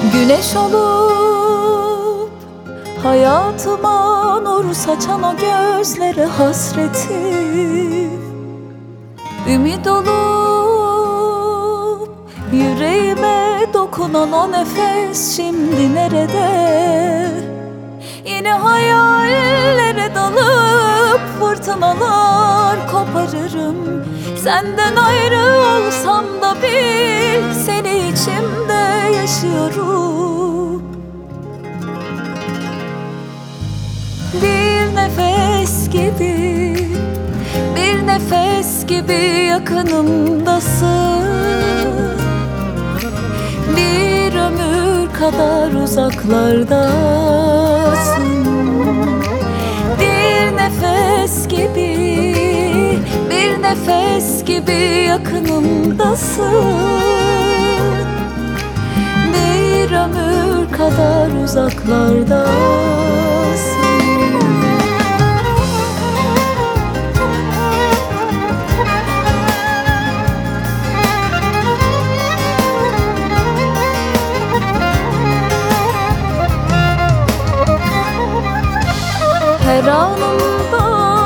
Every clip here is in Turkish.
Güneş olup hayatıma nur saçan o gözlere hasretim, ümit olup yüreğime dokunan o nefes şimdi nerede? Yine hayallere dalıp fırtınalar koparırım. Senden ayrı olsam da bil, seni içimde yaşıyorum. Bir nefes gibi, bir nefes gibi yakınımdasın. Bir ömür kadar uzaklardasın. Bir nefes gibi, bir nefes gibi yakınımdasın. Bir ömür kadar uzaklardasın. Her anımda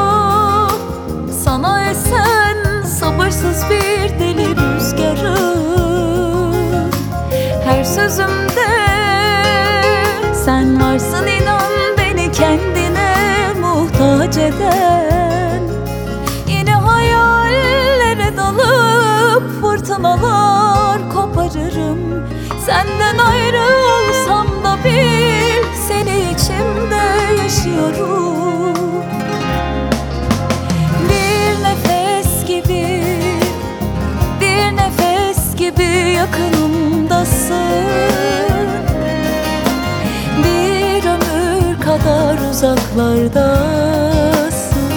sana esen sabırsız bir deli rüzgarım. Her sözümde sen varsın, inan beni kendine muhtaç eden. Yine hayallere dalıp fırtınalar koparırım. Senden ayrı olsam da bil, seni içimde yaşıyorum. Bir nefes gibi, bir nefes gibi yakınımdasın. Bir ömür kadar uzaklardasın.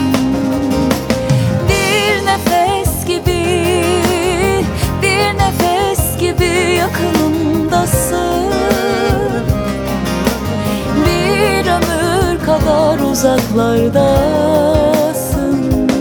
Bir nefes gibi, bir nefes gibi yakınımdasın. Bir ömür kadar uzaklardasın.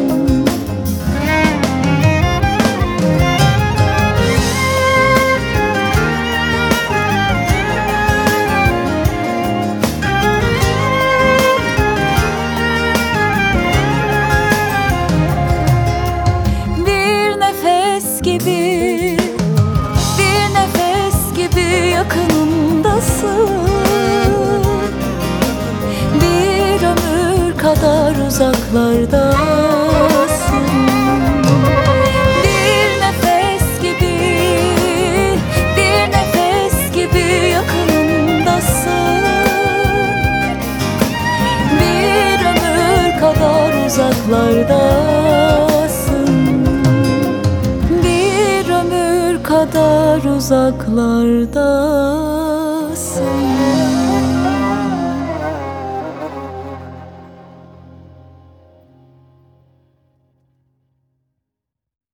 Bir nefes gibi, bir nefes gibi yakınımdasın. Bir ömür kadar uzaklardasın. Bir nefes gibi, bir nefes gibi yakınımdasın. Bir ömür kadar uzaklardasın. Bir ömür kadar uzaklarda.